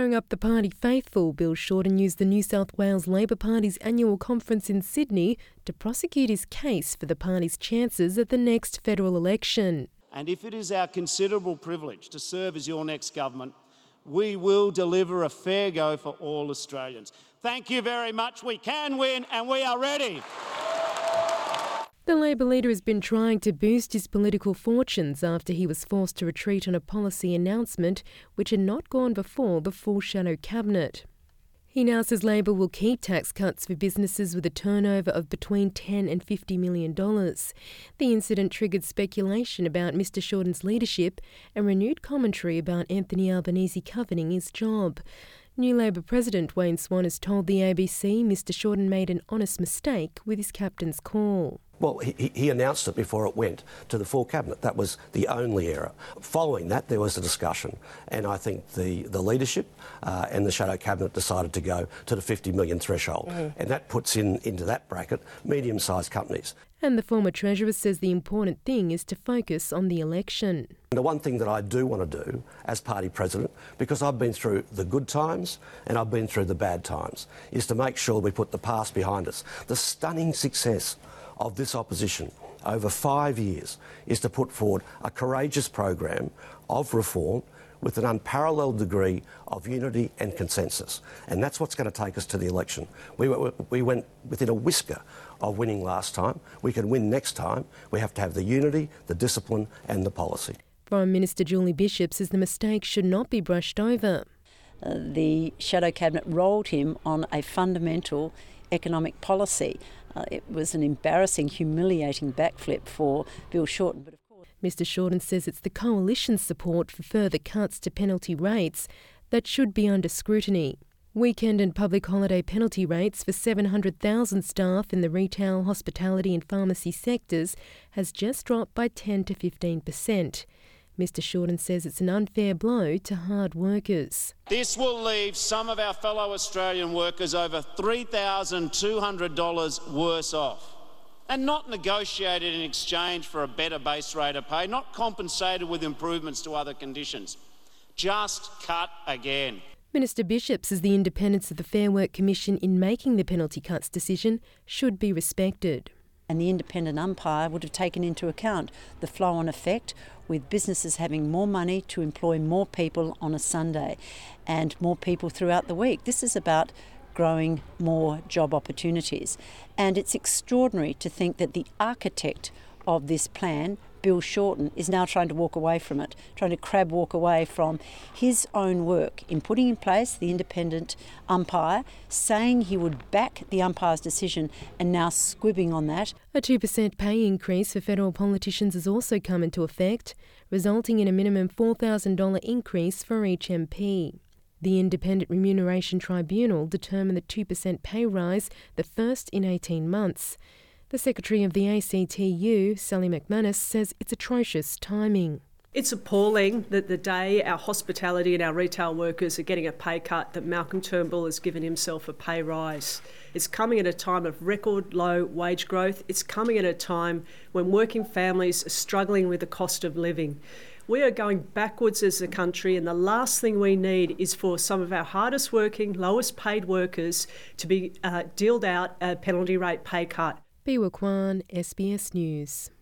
Stirring up the party faithful, Bill Shorten used the New South Wales Labor Party's annual conference in Sydney to prosecute his case for the party's chances at the next federal election. And if it is our considerable privilege to serve as your next government, we will deliver a fair go for all Australians. Thank you very much. We can win and we are ready. The Labor leader has been trying to boost his political fortunes after he was forced to retreat on a policy announcement which had not gone before the full shadow cabinet. He now says Labor will keep tax cuts for businesses with a turnover of between $10 and $50 million. The incident triggered speculation about Mr Shorten's leadership and renewed commentary about Anthony Albanese coveting his job. New Labor President Wayne Swan has told the ABC Mr Shorten made an honest mistake with his captain's call. Well, he announced it before it went to the full cabinet. That was the only error. Following that, there was a discussion, and I think the leadership and the shadow cabinet decided to go to the 50 million threshold, and that puts into that bracket medium-sized companies. And the former Treasurer says the important thing is to focus on the election. The one thing that I do want to do as party president, because I've been through the good times and I've been through the bad times, is to make sure we put the past behind us. The stunning success of this opposition over 5 years is to put forward a courageous program of reform with an unparalleled degree of unity and consensus. And that's what's going to take us to the election. We went within a whisker of winning last time. We can win next time. We have to have the unity, the discipline and the policy. Foreign Minister Julie Bishop says the mistake should not be brushed over. The shadow cabinet rolled him on a fundamental economic policy. It was an embarrassing, humiliating backflip for Bill Shorten. But of course, Mr Shorten says it's the coalition's support for further cuts to penalty rates that should be under scrutiny. Weekend and public holiday penalty rates for 700,000 staff in the retail, hospitality and pharmacy sectors has just dropped by 10 to 15%. Mr Shorten says it's an unfair blow to hard workers. This will leave some of our fellow Australian workers over $3,200 worse off, and not negotiated in exchange for a better base rate of pay, not compensated with improvements to other conditions. Just cut again. Minister Bishop says the independence of the Fair Work Commission in making the penalty cuts decision should be respected. And the independent umpire would have taken into account the flow-on effect with businesses having more money to employ more people on a Sunday and more people throughout the week. This is about growing more job opportunities. And it's extraordinary to think that the architect of this plan, Bill Shorten, is now trying to walk away from it, trying to crab walk away from his own work in putting in place the independent umpire, saying he would back the umpire's decision and now squibbing on that. A 2% pay increase for federal politicians has also come into effect, resulting in a minimum $4,000 increase for each MP. The Independent Remuneration Tribunal determined the 2% pay rise, the first in 18 months. The Secretary of the ACTU, Sally McManus, says it's atrocious timing. It's appalling that the day our hospitality and our retail workers are getting a pay cut, that Malcolm Turnbull has given himself a pay rise. It's coming at a time of record low wage growth. It's coming at a time when working families are struggling with the cost of living. We are going backwards as a country, and the last thing we need is for some of our hardest working, lowest paid workers to be dealt out a penalty rate pay cut. Biwa Kwan, SBS News.